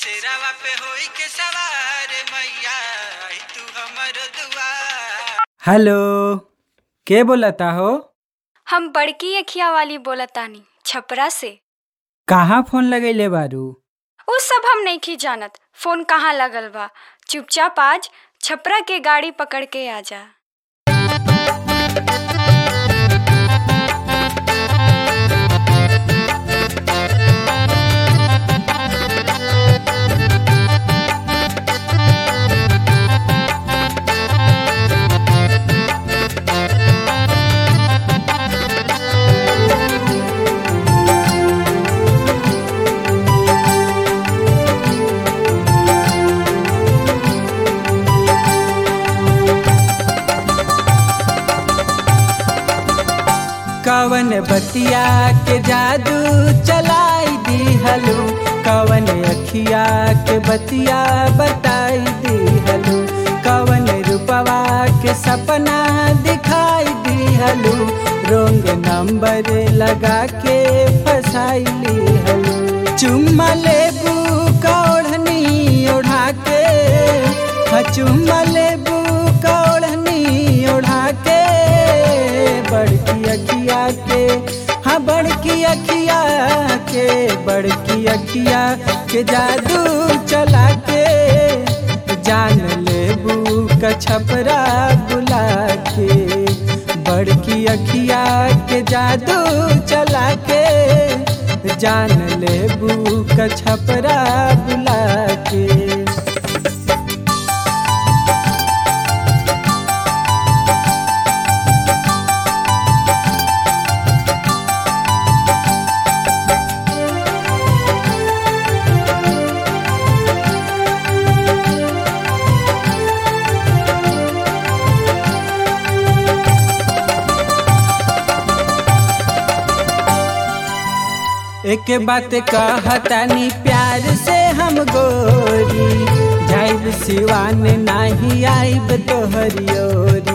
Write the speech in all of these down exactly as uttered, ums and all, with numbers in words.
सिरावा पे होई के सवार मैया आई तू हमर दुआर। हेलो, के बोलता हो? हम बड़की अखिया वाली बोलतानी छपरा से। कहाँ फोन लगैले बारू? उ सब हम नहीं जानत फोन कहाँ लगल बा। चुपचाप आज छपरा के गाड़ी पकड़ के आजा। कवन बतिया के जादू चलाई दी हलू, कवन अखिया के बतिया बताई दी हलू, कवन रूपवा के सपना दिखाई दी हलू, रोंग नंबर लगा के फसाई ली हलू। चुम्मा लेबू का ओढ़नी ओढ़ा के, चुम्मा लेबू का ओढ़नी ओढ़ा के, बड़की अखिया के, हाँ बड़की अखिया के, बड़की अखिया के जादू चला के, जान लेबू का छपरा बुला के, बड़की अखिया के जादू चला के, जान लेबू का छपरा बुला के। एक बात कहतानी प्यार से हम गोरी, जाइब सिवान नाही आइब तोहरी ओरी।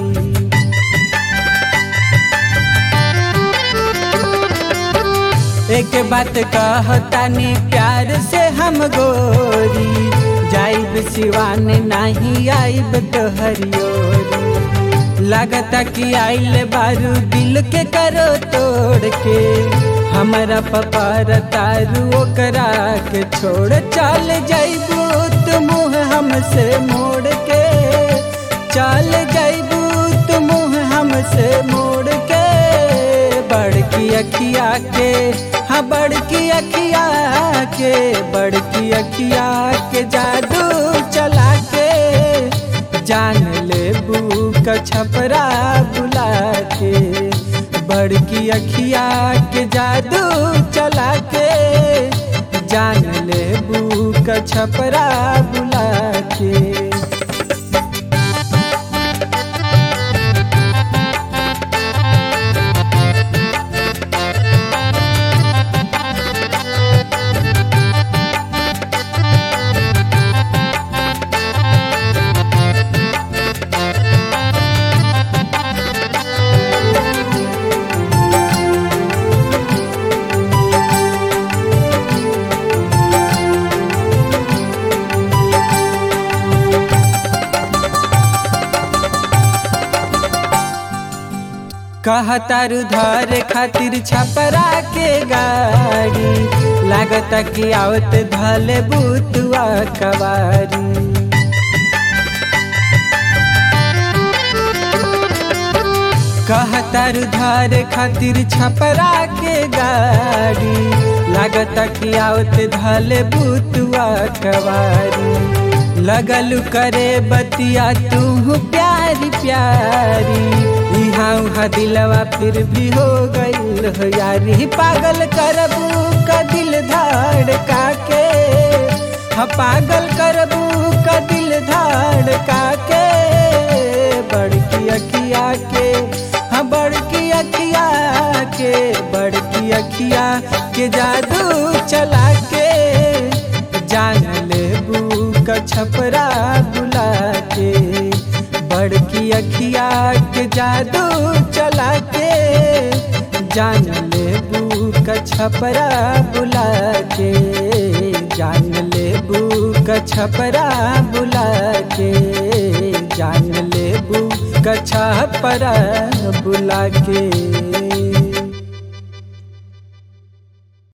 एक बात कहतानी प्यार से हम गोरी, जाइब सिवान नाही आइब तोहरी ओरी। लागता कि आइल बारू दिल के करो तोड़ के, हमारा पपार तारू ओकरा के छोड़ चल जाइबू तू मुँह हमसे मोड़ के, चल जाइबू तू मुँह हमसे मोड़ के, बड़की अखिया के, हाँ बड़की अखिया के, बड़की अखिया के जादू चला के, जान लेबू का छपरा बुला के, बड़की अखिया के जादू चला के, जान लेबू का छपरा बुला के। कहतारू धरे खातिर छपरा के गाड़ी, लागता कि आवत धले बुतुआ कवारी। कहतारू धरे खातिर छपरा के गाड़ी, लागता कि आवत धले बुतुआ कवारी। लगलू करे बतिया तू प्यारी प्यारी, इहाँ उहाँ दिलवा फिर भी हो गईल हो यारी। पागल करबू का दिल धड़का के, हाँ पागल करबू का दिल धड़का के, बड़की अखिया के, हाँ बड़की अखिया के, बड़की अखिया के जादू चला के, जान लेबू का छपरा बुला के, बड़की अखिया के जादू चला के, जान लेबू का छपरा बुला के, जान लेबू कछपरा बुला के, जान लेबू कछपरा बुला के।